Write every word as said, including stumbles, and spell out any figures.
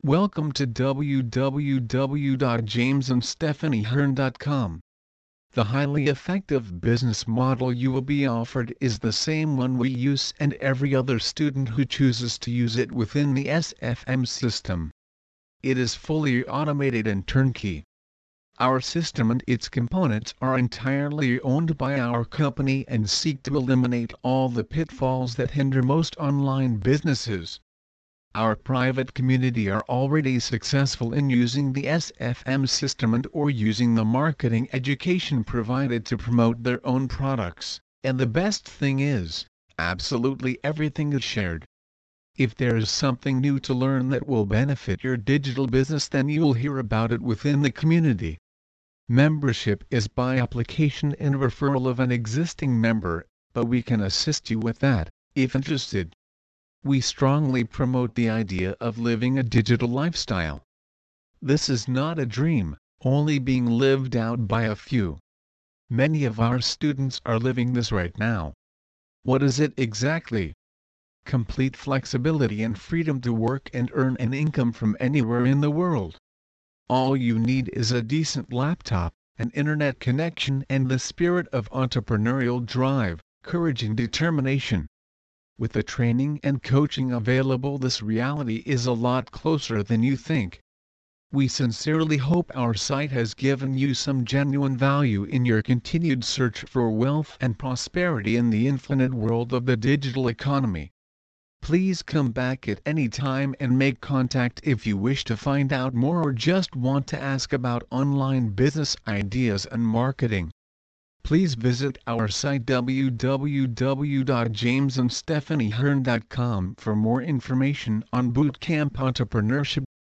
Welcome to w w w dot james and stephanie hearn dot com. The highly effective business model you will be offered is the same one we use and every other student who chooses to use it within the S F M system. It is fully automated and turnkey. Our system and its components are entirely owned by our company and seek to eliminate all the pitfalls that hinder most online businesses. Our private community are already successful in using the S F M system and or using the marketing education provided to promote their own products, and the best thing is, absolutely everything is shared. If there is something new to learn that will benefit your digital business, then you will hear about it within the community. Membership is by application and referral of an existing member, but we can assist you with that, if interested. We strongly promote the idea of living a digital lifestyle. This is not a dream, only being lived out by a few. Many of our students are living this right now. What is it exactly? Complete flexibility and freedom to work and earn an income from anywhere in the world. All you need is a decent laptop, an internet connection, and the spirit of entrepreneurial drive, courage and determination. With the training and coaching available, this reality is a lot closer than you think. We sincerely hope our site has given you some genuine value in your continued search for wealth and prosperity in the infinite world of the digital economy. Please come back at any time and make contact if you wish to find out more or just want to ask about online business ideas and marketing. Please visit our site w w w dot james and stephanie hearn dot com for more information on bootcamp entrepreneurship.